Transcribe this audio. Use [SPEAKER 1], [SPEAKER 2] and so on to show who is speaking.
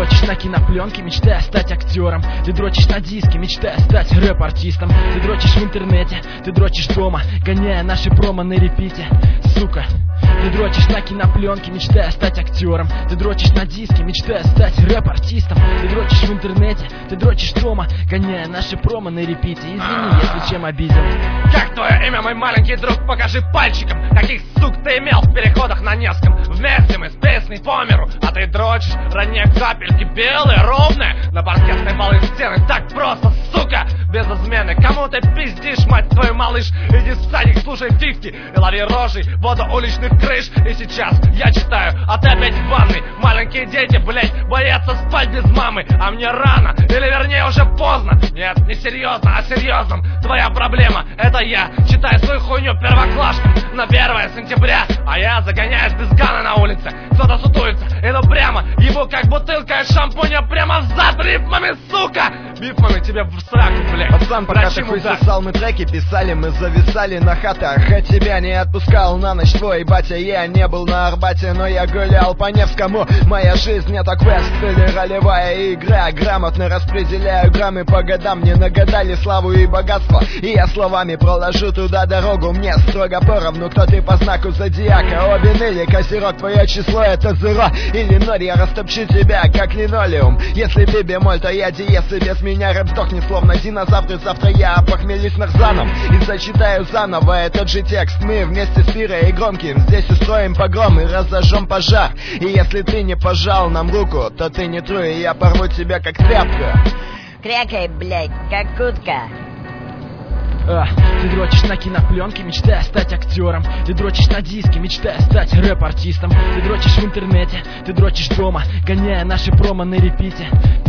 [SPEAKER 1] дрочишь на кинопленке, мечтая стать актером. Ты дрочишь на диске, мечтая стать рэп-артистом. Ты дрочишь в интернете, ты дрочишь дома, гоняя наши промо на репите, сука. Ты дрочишь на кинопленке, мечтая стать актером. Ты дрочишь на диске, мечтая стать рэп-артистом. Ты дрочишь в интернете, ты дрочишь дома, гоняя наши промо на репите. Извини, если чем обидел.
[SPEAKER 2] Как твое имя, мой маленький друг? Покажи пальчиком, каких сук ты имел в переходах на Невском. Вместе мы с песней по миру, а ты дрочишь ранние капельки, белые, ровные, на паркетной полы стены. Так просто, сука, без измены. Кому ты пиздишь, мать твою, малыш? Иди в садик, слушай 50 и лови рожей воду уличных крыш. И сейчас я читаю, а ты опять в ванной. Маленькие дети, блять, боятся спать без мамы. А мне рано, или вернее уже поздно. Нет, не серьезно, а серьезно. Твоя проблема, это я читаю свою хуйню первоклашкам на 1 сентября. А я загоняюсь без гана на улице. Кто-то сутулится, иду прямо, ебу как бутылка из шампуня прямо в зад рифмами, сука. Бифмами тебе в сраку, блять.
[SPEAKER 3] Пацан, пока ты хуй сосал, мы треки писали, мы зависали на хатах. А тебя не отпускал на ночь твой батя. Я не был на Арбате, но я гулял по Невскому. Моя жизнь это квест или ролевая игра. Грамотно распределяю граммы по годам. Мне нагадали славу и богатство, и я словами проложу туда дорогу. Мне строго поровну, кто ты по знаку зодиака. Обин или козерог, твое число это 0 или 0. Я растопчу тебя как линолеум. Если ты бемоль, то я диез, и без меня рэп сдохнет словно динозавр. И завтра я опохмелюсь нарзаном и зачитаю заново этот же текст. Мы вместе с Пирой и Громким здесь устроим погром и разожжем пожар. И если ты не пожал нам руку, то ты не тру, и я порву тебя как тряпку.
[SPEAKER 4] Крякай, блядь, как утка.
[SPEAKER 1] Ты дрочишь на кинопленке, мечтая стать актером. Ты дрочишь на диске, мечтая стать рэп-артистом. Ты дрочишь в интернете, ты дрочишь дома, гоняя наши промо на репите.